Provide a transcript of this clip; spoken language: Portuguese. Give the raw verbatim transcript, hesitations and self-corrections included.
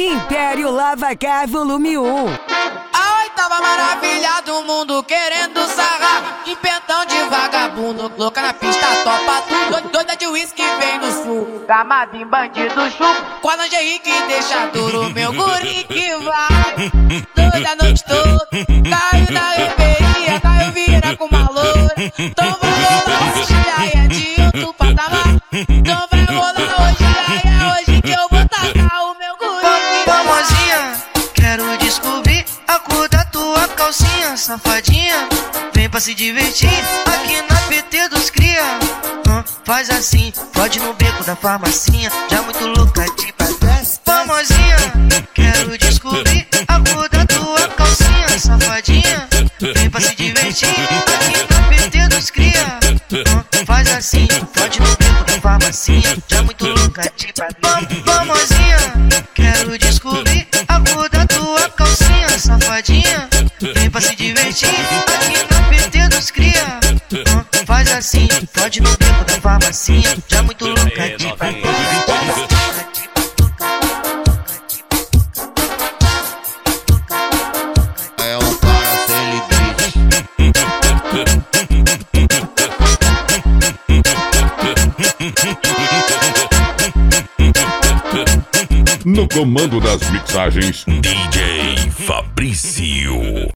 Império Lavacar Volume um. A oitava maravilha do mundo querendo sarrar, empentão de vagabundo, louca na pista, topa tudo. Doida de uísque vem no sul, gamada em bandido chupo, com a lingerie que deixa duro, meu guri que vai. Doida a noite toda, caiu na reveria, caiu vira com uma loura. Então vai rolar hoje, aí é de outro patamar. Então vai rolar hoje, aí é hoje que eu vou tacar o meu guri. Famosinha, quero descobrir a cor da tua calcinha, safadinha. Vem pra se divertir aqui na P T dos cria. Hum, faz assim, pode no beco da farmacinha, já muito louca de padrão. Famosinha, quero descobrir a cor da tua calcinha, safadinha. Vem pra se divertir aqui na P T dos cria. Hum, faz assim, pode no beco da farmacinha, já muito louca de padrão. Famosinha, quero descobrir a cor da tua calcinha, safadinha. Vem pra se divertir aqui na P T dos cria. Hum, faz assim, pode no beco da farmacinha, já muito louca de padrão. É um cara No comando das mixagens, D J Fabrício.